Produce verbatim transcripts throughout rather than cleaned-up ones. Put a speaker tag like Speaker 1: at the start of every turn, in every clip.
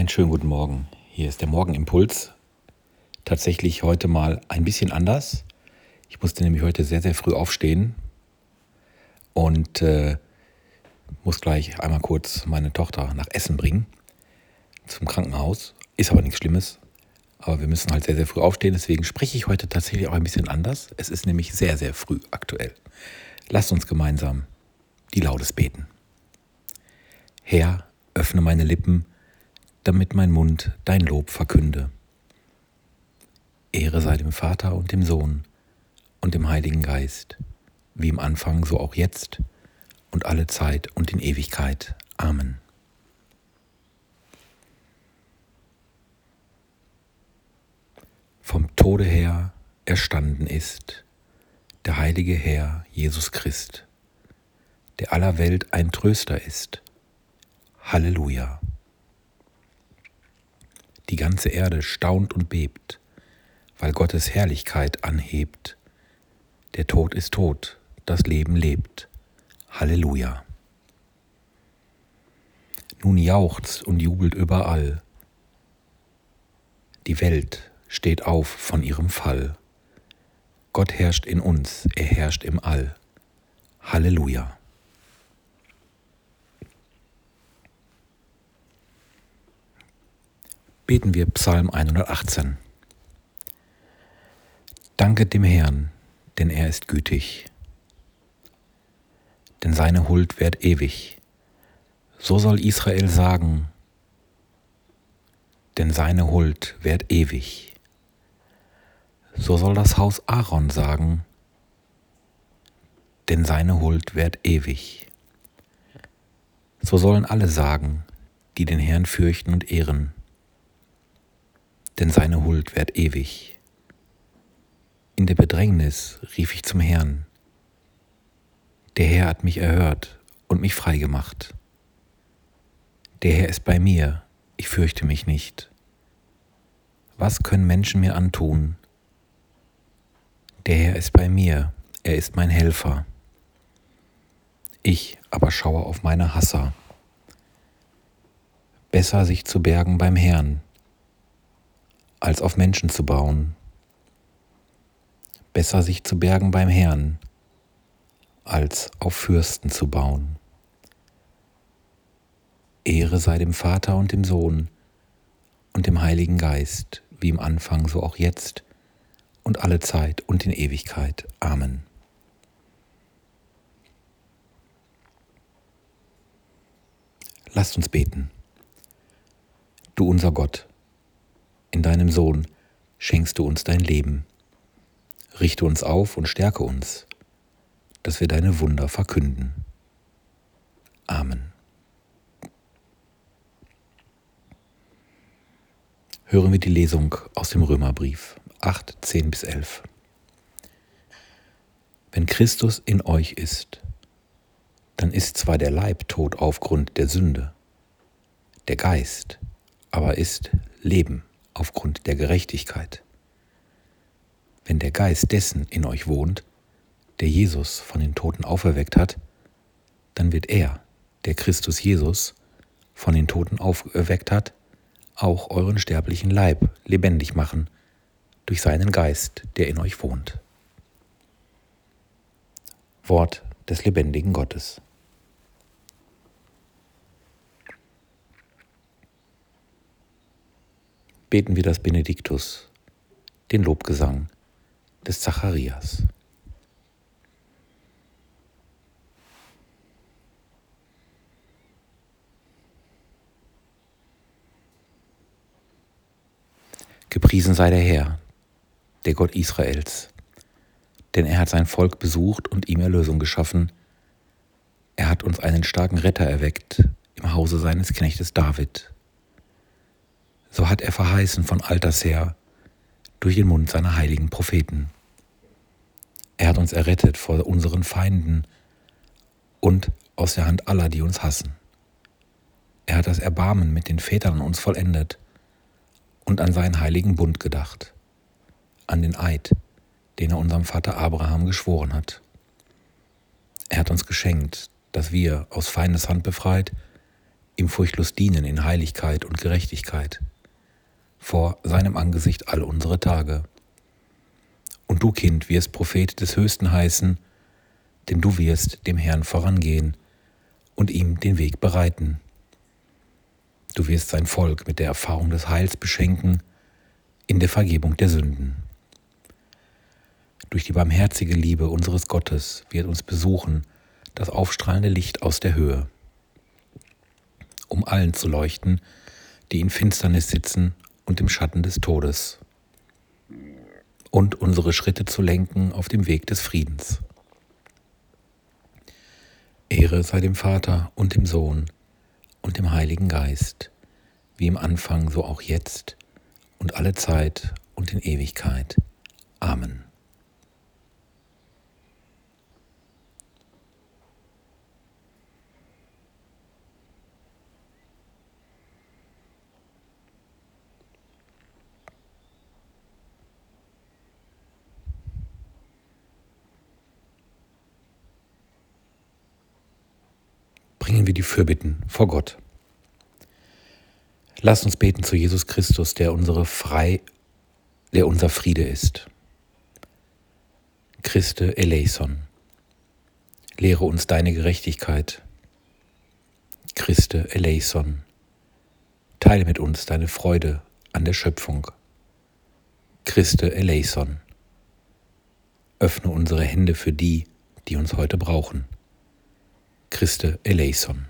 Speaker 1: Einen schönen guten Morgen. Hier ist der Morgenimpuls. Tatsächlich heute mal ein bisschen anders. Ich musste nämlich heute sehr, sehr früh aufstehen und äh, muss gleich einmal kurz meine Tochter nach Essen bringen, zum Krankenhaus. Ist aber nichts Schlimmes, aber wir müssen halt sehr, sehr früh aufstehen. Deswegen spreche ich heute tatsächlich auch ein bisschen anders. Es ist nämlich sehr, sehr früh aktuell. Lasst uns gemeinsam die Laudes beten. Herr, öffne meine Lippen, damit mein Mund dein Lob verkünde. Ehre sei dem Vater und dem Sohn und dem Heiligen Geist, wie im Anfang, so auch jetzt und alle Zeit und in Ewigkeit. Amen. Vom Tode her erstanden ist der heilige Herr Jesus Christ, der aller Welt ein Tröster ist. Halleluja. Die ganze Erde staunt und bebt, weil Gottes Herrlichkeit anhebt. Der Tod ist tot, das Leben lebt. Halleluja. Nun jauchzt und jubelt überall. Die Welt steht auf von ihrem Fall. Gott herrscht in uns, er herrscht im All. Halleluja. Beten wir Psalm hundertachtzehn. Danket dem Herrn, denn er ist gütig, denn seine Huld währt ewig. So soll Israel sagen, denn seine Huld währt ewig. So soll das Haus Aaron sagen, denn seine Huld währt ewig. So sollen alle sagen, die den Herrn fürchten und ehren, denn seine Huld währt ewig. In der Bedrängnis rief ich zum Herrn. Der Herr hat mich erhört und mich freigemacht. Der Herr ist bei mir, ich fürchte mich nicht. Was können Menschen mir antun? Der Herr ist bei mir, er ist mein Helfer. Ich aber schaue auf meine Hasser. Besser sich zu bergen beim Herrn, als auf Menschen zu bauen. Besser sich zu bergen beim Herrn, als auf Fürsten zu bauen. Ehre sei dem Vater und dem Sohn und dem Heiligen Geist, wie im Anfang, so auch jetzt und alle Zeit und in Ewigkeit. Amen. Lasst uns beten. Du unser Gott, in deinem Sohn schenkst du uns dein Leben. Richte uns auf und stärke uns, dass wir deine Wunder verkünden. Amen. Hören wir die Lesung aus dem Römerbrief acht, zehn bis elf. Wenn Christus in euch ist, dann ist zwar der Leib tot aufgrund der Sünde, der Geist aber ist Leben aufgrund der Gerechtigkeit. Wenn der Geist dessen in euch wohnt, der Jesus von den Toten auferweckt hat, dann wird er, der Christus Jesus von den Toten auferweckt hat, auch euren sterblichen Leib lebendig machen durch seinen Geist, der in euch wohnt. Wort des lebendigen Gottes. Beten wir das Benediktus, den Lobgesang des Zacharias. Gepriesen sei der Herr, der Gott Israels, denn er hat sein Volk besucht und ihm Erlösung geschaffen. Er hat uns einen starken Retter erweckt im Hause seines Knechtes David. So hat er verheißen von alters her durch den Mund seiner heiligen Propheten. Er hat uns errettet vor unseren Feinden und aus der Hand aller, die uns hassen. Er hat das Erbarmen mit den Vätern an uns vollendet und an seinen heiligen Bund gedacht, an den Eid, den er unserem Vater Abraham geschworen hat. Er hat uns geschenkt, dass wir, aus Feindes Hand befreit, ihm furchtlos dienen in Heiligkeit und Gerechtigkeit, vor seinem Angesicht all unsere Tage. Und du, Kind, wirst Prophet des Höchsten heißen, denn du wirst dem Herrn vorangehen und ihm den Weg bereiten. Du wirst sein Volk mit der Erfahrung des Heils beschenken in der Vergebung der Sünden. Durch die barmherzige Liebe unseres Gottes wird uns besuchen das aufstrahlende Licht aus der Höhe, um allen zu leuchten, die in Finsternis sitzen und im Schatten des Todes, und unsere Schritte zu lenken auf dem Weg des Friedens. Ehre sei dem Vater und dem Sohn und dem Heiligen Geist, wie im Anfang, so auch jetzt und alle Zeit und in Ewigkeit. Amen. Bringen wir die Fürbitten vor Gott. Lasst uns beten zu Jesus Christus, der unsere Frei, der unser Friede ist. Christe eleison. Lehre uns deine Gerechtigkeit. Christe eleison. Teile mit uns deine Freude an der Schöpfung. Christe eleison. Öffne unsere Hände für die, die uns heute brauchen. Christe eleison.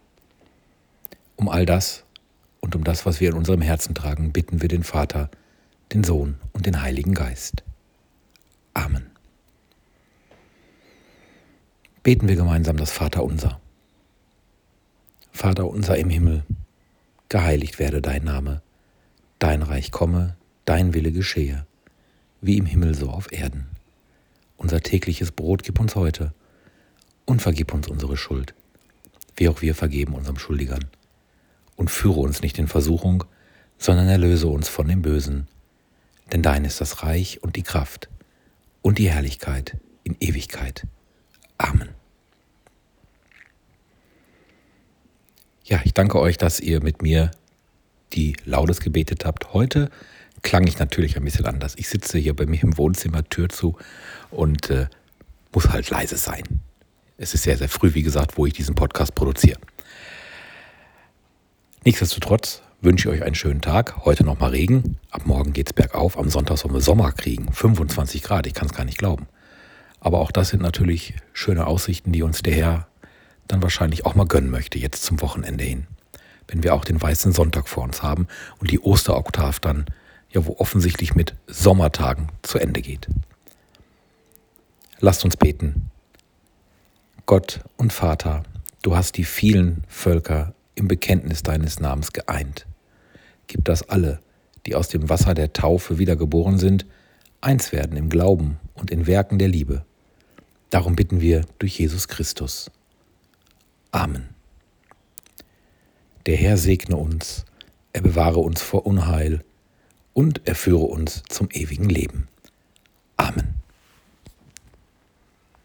Speaker 1: Um all das und um das, was wir in unserem Herzen tragen, bitten wir den Vater, den Sohn und den Heiligen Geist. Amen. Beten wir gemeinsam das Vaterunser. Vater unser im Himmel, geheiligt werde dein Name, dein Reich komme, dein Wille geschehe, wie im Himmel so auf Erden. Unser tägliches Brot gib uns heute und vergib uns unsere Schuld, wie auch wir vergeben unserem Schuldigern. Und führe uns nicht in Versuchung, sondern erlöse uns von dem Bösen. Denn dein ist das Reich und die Kraft und die Herrlichkeit in Ewigkeit. Amen. Ja, ich danke euch, dass ihr mit mir die Laudes gebetet habt. Heute klang ich natürlich ein bisschen anders. Ich sitze hier bei mir im Wohnzimmer, Tür zu und äh, muss halt leise sein. Es ist sehr, sehr früh, wie gesagt, wo ich diesen Podcast produziere. Nichtsdestotrotz wünsche ich euch einen schönen Tag. Heute nochmal Regen. Ab morgen geht es bergauf. Am Sonntag sollen wir Sommer kriegen. fünfundzwanzig Grad, ich kann es gar nicht glauben. Aber auch das sind natürlich schöne Aussichten, die uns der Herr dann wahrscheinlich auch mal gönnen möchte, jetzt zum Wochenende hin. Wenn wir auch den weißen Sonntag vor uns haben und die Osteroktav dann, ja, wo offensichtlich mit Sommertagen zu Ende geht. Lasst uns beten. Gott und Vater, du hast die vielen Völker im Bekenntnis deines Namens geeint. Gib, dass alle, die aus dem Wasser der Taufe wiedergeboren sind, eins werden im Glauben und in Werken der Liebe. Darum bitten wir durch Jesus Christus. Amen. Der Herr segne uns, er bewahre uns vor Unheil und er führe uns zum ewigen Leben.